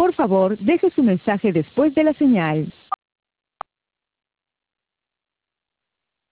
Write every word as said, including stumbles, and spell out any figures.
Por favor, deje su mensaje después de la señal.